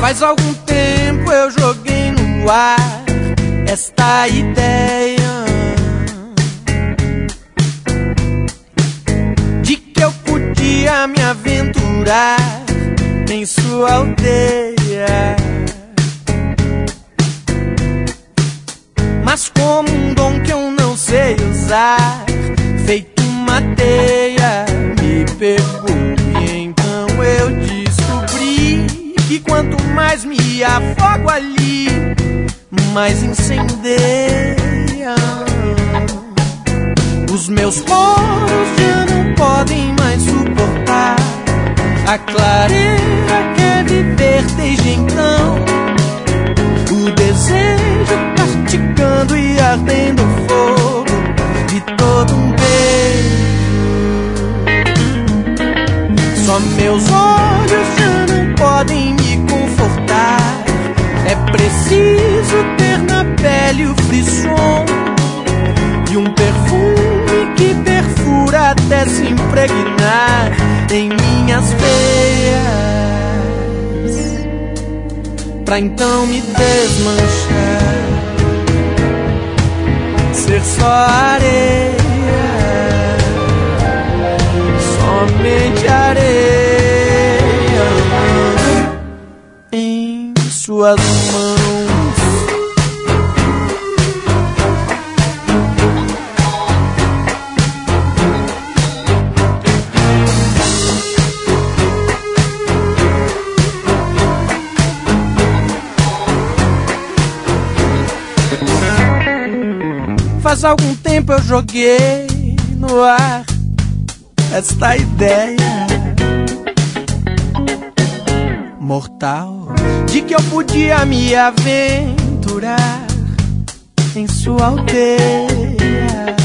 Faz algum tempo eu joguei no ar esta ideia de que eu podia me aventurar em sua aldeia, mas como um dom que eu não sei usar, feito uma teia, me pegou. E então eu descobri que quanto mais me afogo ali, mais incendeia. Os meus poros já não podem mais suportar a clareira, quer viver desde então. O desejo castigando e ardendo o fogo de todo um beijo. Só meus olhos já não podem me confortar. É preciso ter na pele o frisson e um perfume que perfura até se impregnar em minhas veias, pra então me desmanchar, ser só areia, somente areia em suas mãos. Faz algum tempo eu joguei no ar esta ideia mortal de que eu podia me aventurar em sua aldeia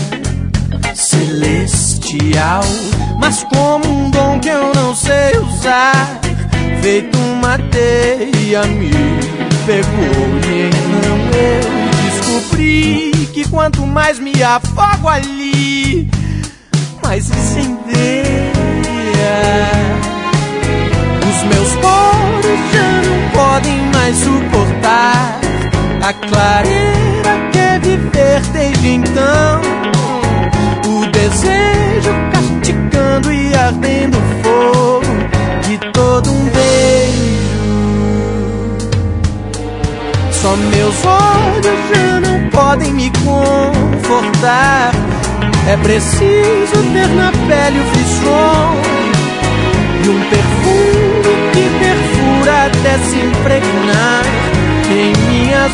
celestial, mas como um dom que eu não sei usar, feito uma teia, me pegou. E então eu descobri que quanto mais me afogo ali, mais incendeia. Os meus poros já não podem mais suportar a clareira, quer viver desde então. O desejo castigando e ardendo o fogo de todo um beijo. Só meus olhos já não podem me confortar. É preciso ter na pele o frisson e um perfume que perfura até se impregnar em minhas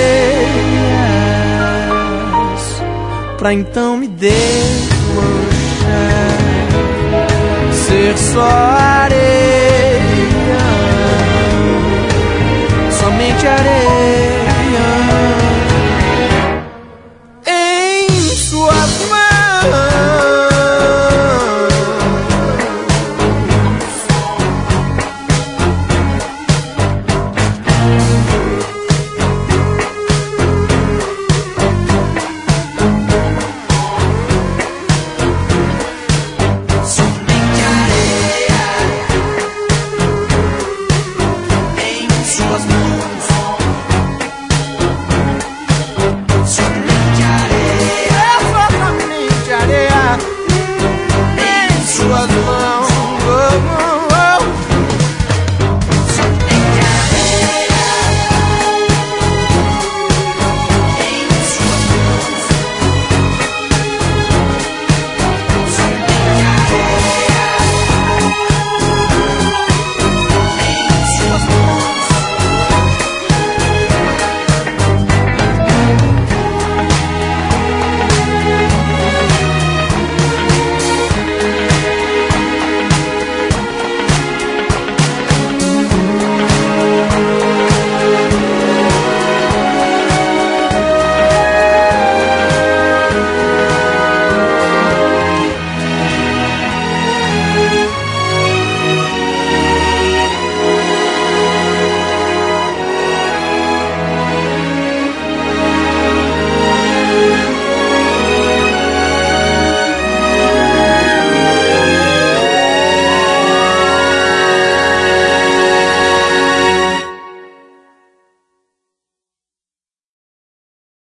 veias, pra então me desmanchar, ser só